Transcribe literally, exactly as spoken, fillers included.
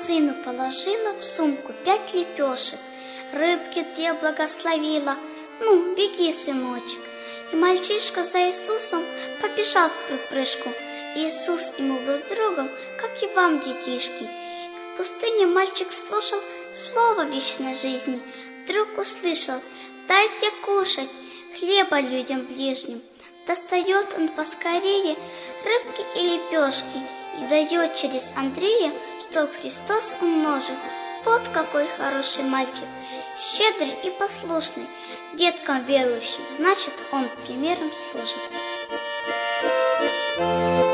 сыну положила в сумку пять лепешек, рыбки две благословила. Ну, беги, сыночек. И мальчишка за Иисусом побежал в припрыжку. Иисус ему был другом, как и вам, детишки. И в пустыне мальчик слушал слово вечной жизни. Вдруг услышал: дайте кушать хлеба людям ближним. Достает он поскорее рыбки и лепешки и дает через Андрея, чтоб Христос умножил. Вот какой хороший мальчик, щедрый и послушный, деткам верующим, значит, он примером служит.